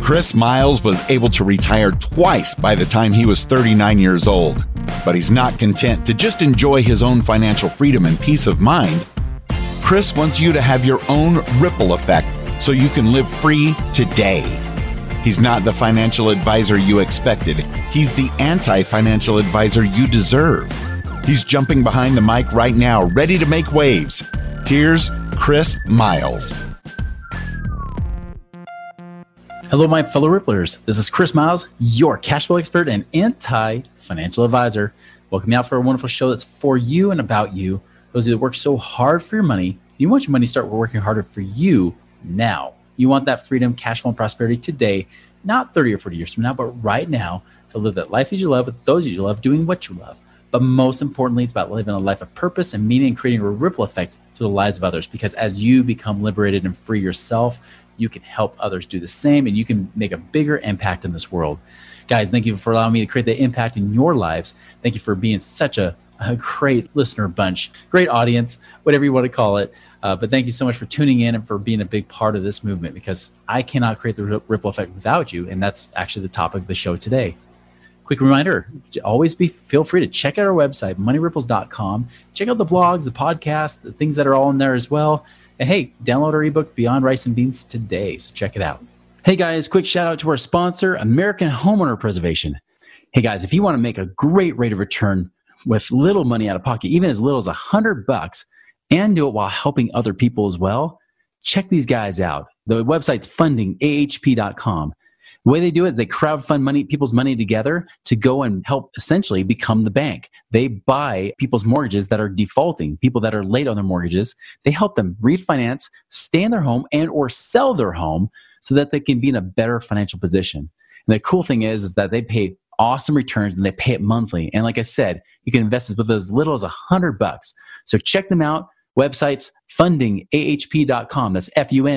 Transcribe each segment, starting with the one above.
Chris Miles was able to retire twice by the time he was 39 years old. But he's not content to just enjoy his own financial freedom and peace of mind. Chris wants you to have your own ripple effect so you can live free today. He's not the financial advisor you expected. He's the anti-financial advisor you deserve. He's jumping behind the mic right now, ready to make waves. Here's Chris Miles. Hello, my fellow Ripplers. This is Chris Miles, your cash flow expert and anti-financial advisor. Welcome out for a wonderful show that's for you and about you. Those of you that work so hard for your money, you want your money to start working harder for you now. You want that freedom, cash flow, and prosperity today, not 30 or 40 years from now, but right now, to live that life that you love with those you love, doing what you love. But most importantly, it's about living a life of purpose and meaning and creating a ripple effect to the lives of others. Because as you become liberated and free yourself, you can help others do the same, and you can make a bigger impact in this world. Guys, thank you for allowing me to create the impact in your lives. Thank you for being such a great listener bunch, great audience, whatever you want to call it. But thank you so much for tuning in and for being a big part of this movement, because I cannot create the ripple effect without you. And that's actually the topic of the show today. Quick reminder, feel free to check out our website, moneyripples.com. Check out the blogs, the podcasts, the things that are all in there as well. And hey, download our ebook, Beyond Rice and Beans, today. So check it out. Hey guys, quick shout out to our sponsor, American Homeowner Preservation. Hey guys, if you want to make a great rate of return with little money out of pocket, even as little as $100, and do it while helping other people as well, check these guys out. The website's fundingahp.com. The way they do it is they crowdfund people's money together to go and help essentially become the bank. They buy people's mortgages that are defaulting, people that are late on their mortgages. They help them refinance, stay in their home, and or sell their home so that they can be in a better financial position. And the cool thing is that they pay awesome returns and they pay it monthly. And like I said, you can invest with as little as $100. So check them out. Websites, fundingahp.com. That's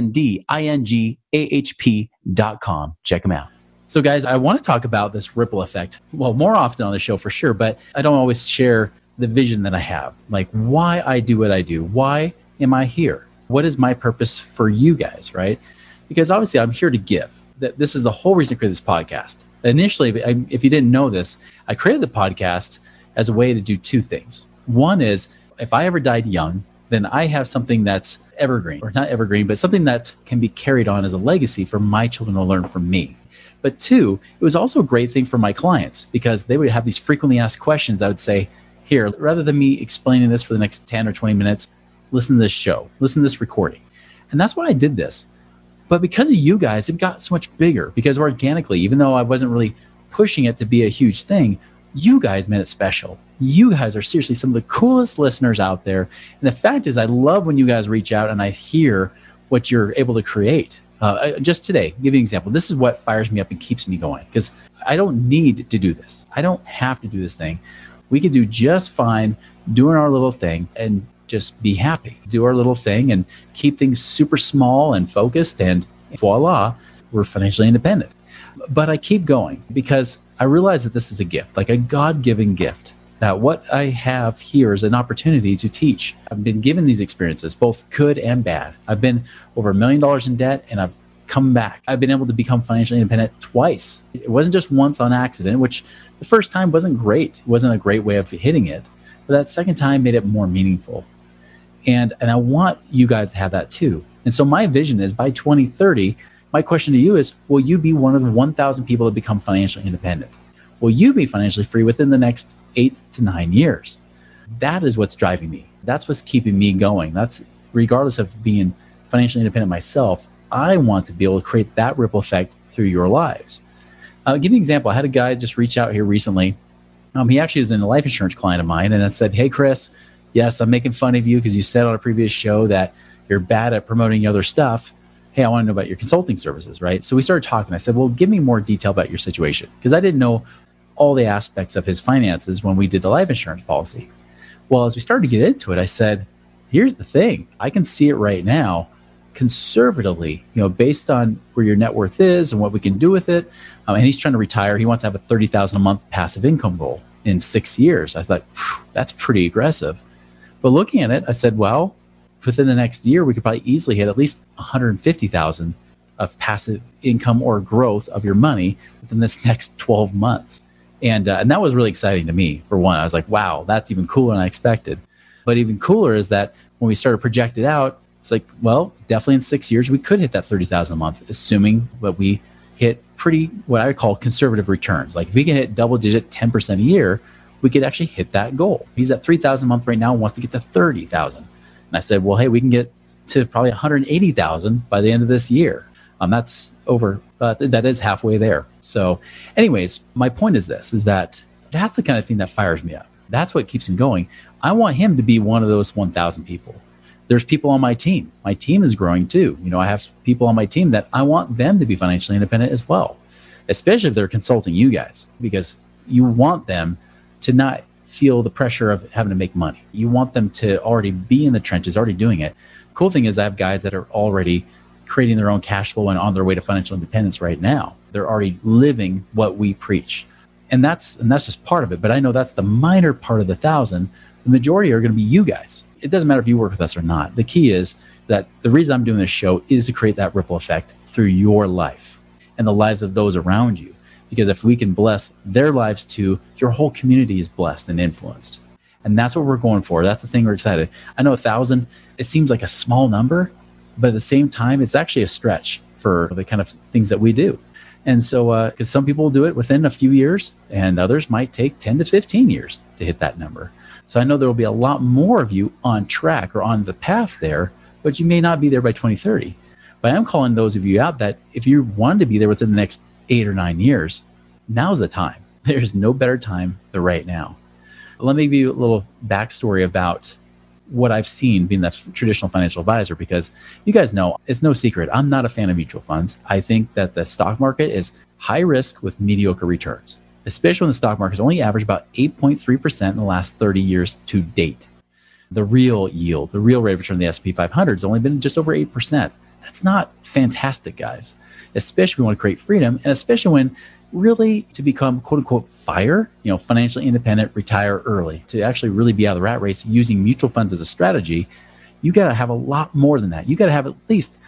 fundingahp.com. Check them out. So guys, I want to talk about this ripple effect. Well, more often on the show for sure, but I don't always share the vision that I have, like why I do what I do. Why am I here? What is my purpose for you guys, right? Because obviously I'm here to give. This is the whole reason I created this podcast. Initially, if you didn't know this, I created the podcast as a way to do two things. One is, if I ever died young, then I have something that's evergreen, or not evergreen, but something that can be carried on as a legacy for my children to learn from me. But two, it was also a great thing for my clients, because they would have these frequently asked questions. I would say, here, rather than me explaining this for the next 10 or 20 minutes, listen to this show, listen to this recording. And that's why I did this. But because of you guys, it got so much bigger, because organically, even though I wasn't really pushing it to be a huge thing, you guys made it special. You guys are seriously some of the coolest listeners out there. And the fact is, I love when you guys reach out and I hear what you're able to create. Just today, give you an example. This is what fires me up and keeps me going, because I don't need to do this. I don't have to do this thing. We can do just fine doing our little thing and just be happy. Do our little thing and keep things super small and focused, and voila, we're financially independent. But I keep going because I realize that this is a gift, like a God-given gift, that what I have here is an opportunity to teach. I've been given these experiences, both good and bad. I've been over $1 million in debt, and I've come back. I've been able to become financially independent twice. It wasn't just once on accident, which the first time wasn't great. It wasn't a great way of hitting it. But that second time made it more meaningful. And I want you guys to have that too. And so my vision is, by 2030, my question to you is, will you be one of the 1,000 people that become financially independent? Will you be financially free within the next 8 to 9 years? That is what's driving me. That's what's keeping me going. That's regardless of being financially independent myself, I want to be able to create that ripple effect through your lives. I'll give you an example. I had a guy just reach out here recently. He actually is a life insurance client of mine, and I said, hey, Chris, yes, I'm making fun of you because you said on a previous show that you're bad at promoting other stuff. Hey, I want to know about your consulting services, right? So we started talking. I said, well, give me more detail about your situation, because I didn't know all the aspects of his finances when we did the life insurance policy. Well, as we started to get into it, I said, here's the thing. I can see it right now conservatively, based on where your net worth is and what we can do with it. And he's trying to retire. He wants to have a $30,000 a month passive income goal in 6 years. I thought, that's pretty aggressive. But looking at it, I said, well, within the next year, we could probably easily hit at least $150,000 of passive income or growth of your money within this next 12 months. And that was really exciting to me. For one, I was like, wow, that's even cooler than I expected. But even cooler is that when we started to project it out, it's like, well, definitely in 6 years, we could hit that $30,000 a month, assuming that we hit pretty, what I would call conservative returns. Like if we can hit double digit 10% a year, we could actually hit that goal. He's at $3,000 a month right now and wants to get to $30,000. And I said, well, hey, we can get to probably $180,000 by the end of this year. That's over, that is halfway there. So anyways, my point is this, is that that's the kind of thing that fires me up. That's what keeps him going. I want him to be one of those 1,000 people. There's people on my team. My team is growing too. I have people on my team that I want them to be financially independent as well, especially if they're consulting you guys, because you want them to not feel the pressure of having to make money. You want them to already be in the trenches, already doing it. Cool thing is I have guys that are already creating their own cash flow and on their way to financial independence right now. They're already living what we preach. And that's just part of it. But I know that's the minor part of the 1,000. The majority are going to be you guys. It doesn't matter if you work with us or not. The key is that the reason I'm doing this show is to create that ripple effect through your life and the lives of those around you. Because if we can bless their lives too, your whole community is blessed and influenced. And that's what we're going for. That's the thing we're excited. I know 1,000, it seems like a small number, but at the same time, it's actually a stretch for the kind of things that we do. And so, because some people will do it within a few years and others might take 10 to 15 years to hit that number. So I know there will be a lot more of you on track or on the path there, but you may not be there by 2030. But I'm calling those of you out that if you want to be there within the next 8 or 9 years, now's the time. There's no better time than right now. Let me give you a little backstory about what I've seen being the traditional financial advisor, because you guys know it's no secret. I'm not a fan of mutual funds. I think that the stock market is high risk with mediocre returns, especially when the stock market has only averaged about 8.3% in the last 30 years to date. The real yield, the real rate of return of the S&P 500 has only been just over 8%. That's not fantastic, guys, especially if we want to create freedom, and especially when really to become quote unquote financially independent, retire early, to actually really be out of the rat race using mutual funds as a strategy, you got to have a lot more than that. You got to have at least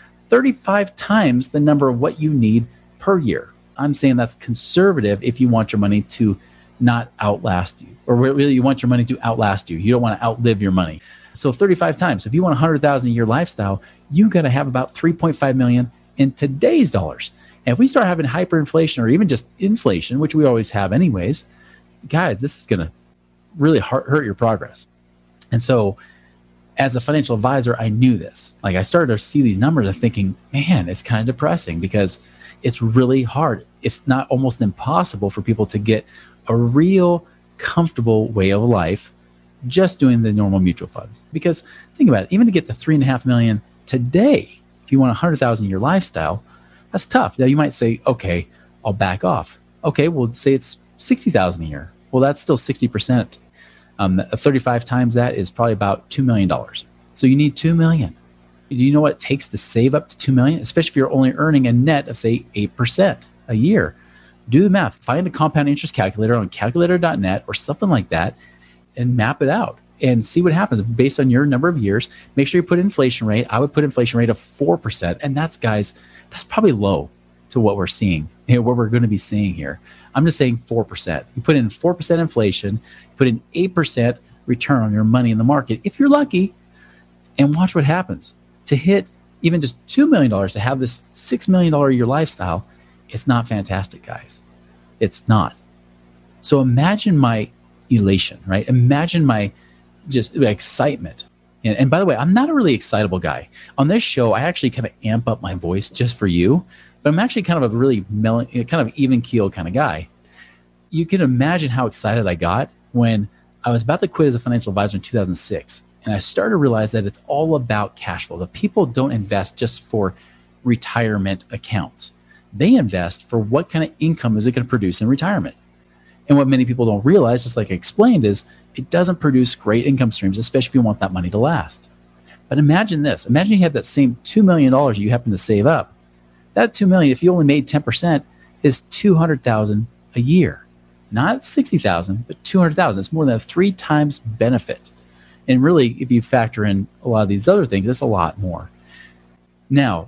35 times the number of what you need per year. I'm saying that's conservative if you want your money to not outlast you, or really you want your money to outlast you. You don't want to outlive your money. So 35 times. If you want $100,000 a year lifestyle, you got to have about 3.5 million in today's dollars. And if we start having hyperinflation or even just inflation, which we always have anyways, guys, this is going to really hurt your progress. And so as a financial advisor, I knew this. Like I started to see these numbers and thinking, man, it's kind of depressing because it's really hard, if not almost impossible, for people to get a real comfortable way of life just doing the normal mutual funds. Because think about it, even to get the 3.5 million today, if you want 100,000 in your lifestyle, that's tough. Now you might say, okay, I'll back off. Okay, well, say it's 60,000 a year. Well, that's still 60%. 35 times that is probably about $2 million. So you need 2 million. Do you know what it takes to save up to 2 million? Especially if you're only earning a net of say 8% a year. Do the math. Find a compound interest calculator on calculator.net or something like that and map it out and see what happens based on your number of years. Make sure you put inflation rate. I would put inflation rate of 4%. And that's, guys, that's probably low to what we're seeing, what we're going to be seeing here. I'm just saying 4%. You put in 4% inflation, put in 8% return on your money in the market, if you're lucky, and watch what happens. To hit even just $2 million, to have this $6 million a year lifestyle, it's not fantastic, guys. It's not. So imagine my elation, right? Imagine my just excitement. And by the way, I'm not a really excitable guy. On this show, I actually kind of amp up my voice just for you, but I'm actually kind of a really kind of even keel kind of guy. You can imagine how excited I got when I was about to quit as a financial advisor in 2006. And I started to realize that it's all about cash flow. The people don't invest just for retirement accounts. They invest for what kind of income is it going to produce in retirement. And what many people don't realize, just like I explained, is it doesn't produce great income streams, especially if you want that money to last. But imagine this. Imagine you have that same $2 million you happen to save up. That $2 million, if you only made 10%, is $200,000 a year. Not $60,000, but $200,000. It's more than a 3 times benefit. And really, if you factor in a lot of these other things, it's a lot more. Now,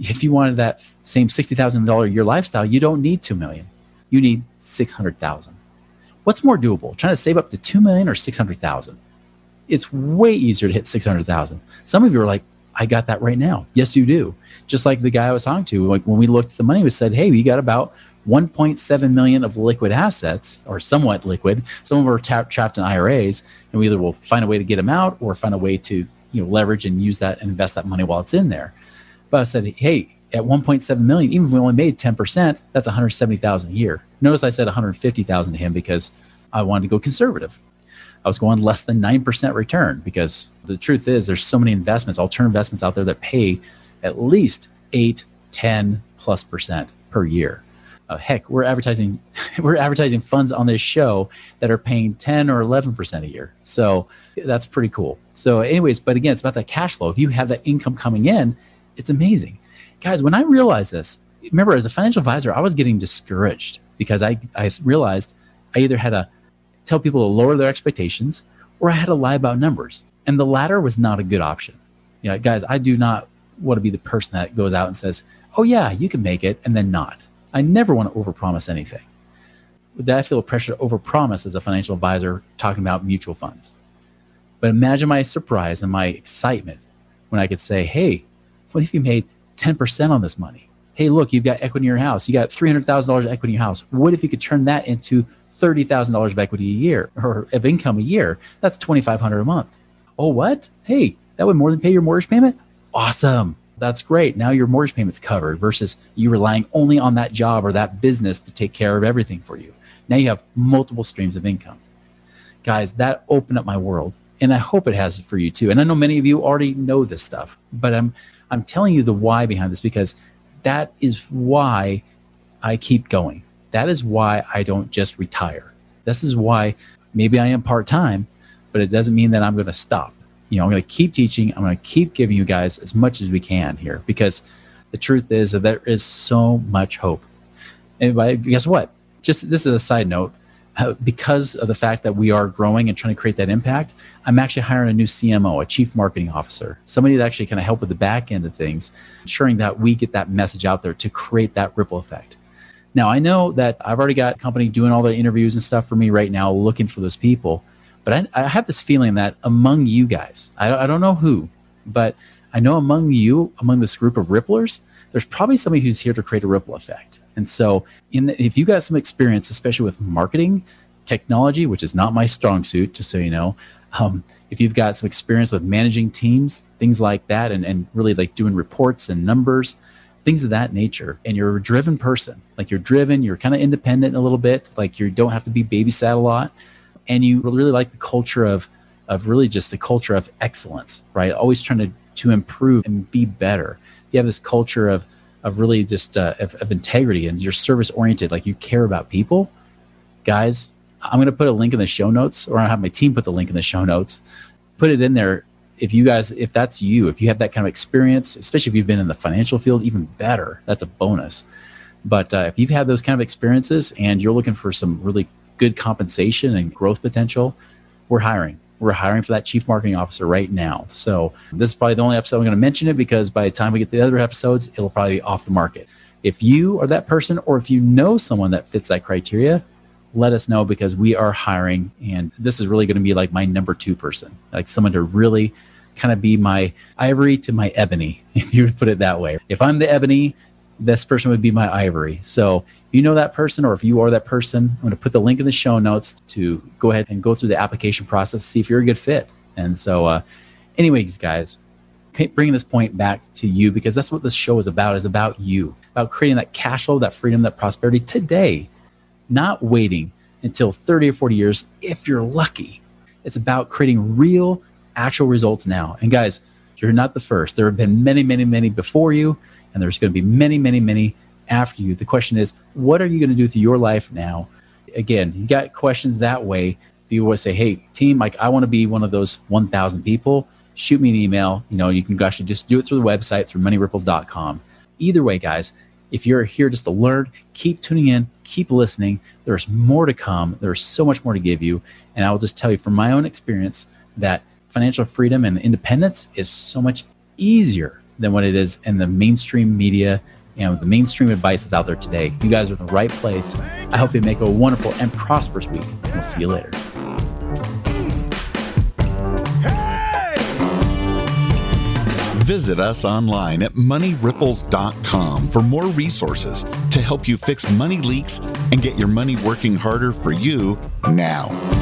if you wanted that same $60,000 a year lifestyle, you don't need $2 million. You need $600,000. What's more doable? Trying to save up to $2 million or $600,000? It's way easier to hit $600,000. Some of you are like, I got that right now. Yes, you do. Just like the guy I was talking to, like when we looked at the money, we said, hey, we got about 1.7 million of liquid assets, or somewhat liquid. Some of them are trapped in IRAs, and we either will find a way to get them out or find a way to leverage and use that and invest that money while it's in there. But I said, hey, at 1.7 million, even if we only made 10%, that's 170,000 a year. Notice I said 150,000 to him because I wanted to go conservative. I was going less than 9% return because the truth is there's so many investments, alternative investments out there that pay at least 8, 10+% per year. Heck, we're advertising funds on this show that are paying 10 or 11% a year. So that's pretty cool. So anyways, but again, it's about that cash flow. If you have that income coming in, it's amazing. Guys, when I realized this, remember as a financial advisor, I was getting discouraged because I realized I either had to tell people to lower their expectations or I had to lie about numbers. And the latter was not a good option. Guys, I do not want to be the person that goes out and says, oh yeah, you can make it, and then not. I never want to overpromise anything. With that, I feel a pressure to overpromise as a financial advisor talking about mutual funds. But imagine my surprise and my excitement when I could say, hey, what if you made 10% on this money? Hey, look, you've got equity in your house. You got $300,000 equity in your house. What if you could turn that into $30,000 of equity a year or of income a year? That's $2,500 a month. Oh, what? Hey, that would more than pay your mortgage payment? Awesome. That's great. Now your mortgage payment's covered versus you relying only on that job or that business to take care of everything for you. Now you have multiple streams of income. Guys, that opened up my world, and I hope it has for you too. And I know many of you already know this stuff, but I'm telling you the why behind this because that is why I keep going. That is why I don't just retire. This is why maybe I am part-time, but it doesn't mean that I'm going to stop. I'm going to keep teaching. I'm going to keep giving you guys as much as we can here because the truth is that there is so much hope. And guess what? Just this is a side note. Because of the fact that we are growing and trying to create that impact, I'm actually hiring a new CMO, a chief marketing officer, somebody that actually kind of help with the back end of things, ensuring that we get that message out there to create that ripple effect. Now, I know that I've already got a company doing all the interviews and stuff for me right now, looking for those people. But I have this feeling that among you guys, I don't know who, but I know among this group of ripplers, there's probably somebody who's here to create a ripple effect. And so if you got some experience, especially with marketing, technology, which is not my strong suit, just so you know, if you've got some experience with managing teams, things like that, and really like doing reports and numbers, things of that nature, and you're a driven person, like you're driven, you're kind of independent a little bit, like you don't have to be babysat a lot, and you really like the culture of really just a culture of excellence, right? Always trying to improve and be better. You have this culture of really just of integrity, and you're service oriented, like you care about people. Guys, I'm going to put a link in the show notes, or I'll have my team put the link in the show notes. Put it in there. If that's you, if you have that kind of experience, especially if you've been in the financial field, even better, that's a bonus. But if you've had those kind of experiences and you're looking for some really good compensation and growth potential, we're hiring. We're hiring for that chief marketing officer right now. So this is probably the only episode I'm going to mention it because by the time we get to the other episodes, it'll probably be off the market. If you are that person, or if you know someone that fits that criteria, let us know because we are hiring. And this is really going to be like my number 2 person, like someone to really kind of be my ivory to my ebony, if you would put it that way. If I'm the ebony, this person would be my ivory. So if you know that person, or if you are that person, I'm going to put the link in the show notes to go ahead and go through the application process, see if you're a good fit. And so anyways, guys, bringing this point back to you, because that's what this show is about you, about creating that cash flow, that freedom, that prosperity today, not waiting until 30 or 40 years if you're lucky. It's about creating real, actual results now. And guys, you're not the first. There have been many, many, many before you, and there's going to be many, many, many after you. The question is, what are you going to do with your life now? Again, you got questions that way. If you want to say, hey, team, like I want to be one of those 1,000 people, shoot me an email. You can actually just do it through the website, through moneyripples.com. Either way, guys, if you're here just to learn, keep tuning in, keep listening. There's more to come. There's so much more to give you. And I will just tell you from my own experience that financial freedom and independence is so much easier than what it is in the mainstream media and the mainstream advice that's out there today. You guys are in the right place. I hope you make a wonderful and prosperous week. And we'll see you later. Visit us online at moneyripples.com for more resources to help you fix money leaks and get your money working harder for you now.